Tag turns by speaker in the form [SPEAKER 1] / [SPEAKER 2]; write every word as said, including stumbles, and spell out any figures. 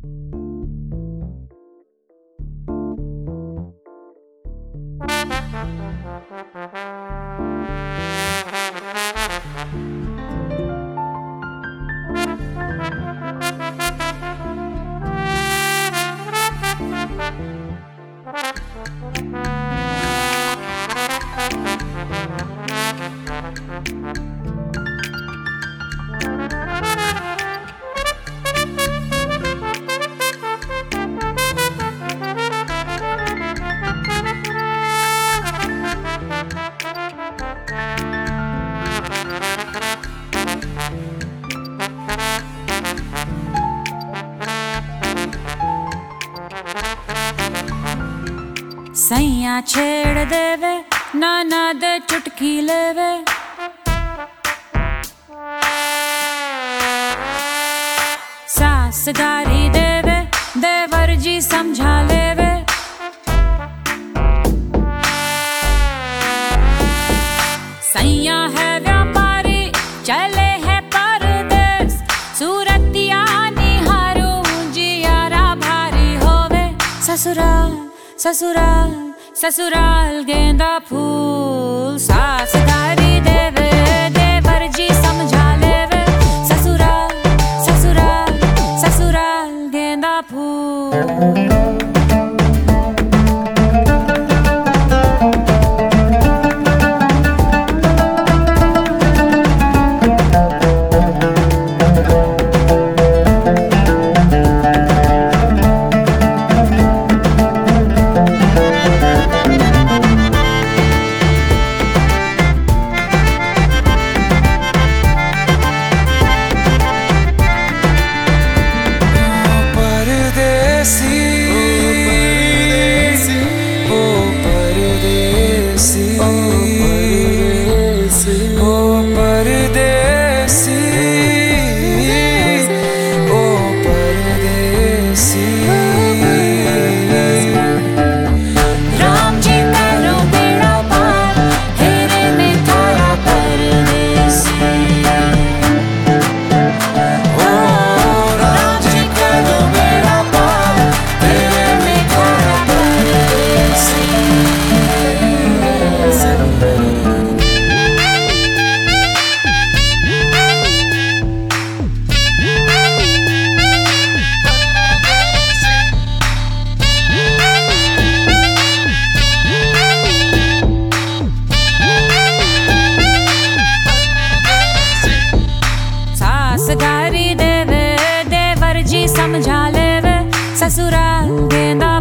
[SPEAKER 1] सैया छेड़ देवे नाना दे चुटकी लेवे, सास गारी देवे देवर जी समझा लेवे। सैया है व्यापारी चले है परदेस, सूरतिया निहारू जियारा भारी होवे। ससुराल ससुराल ससुराल गेंदा फूल, सास गारी देवे देवर जी समझा लेवे। ससुराल ससुराल ससुराल गेंदा फूल। गारी देवे देवर जी समझा लेवे। ससुराल गेंदा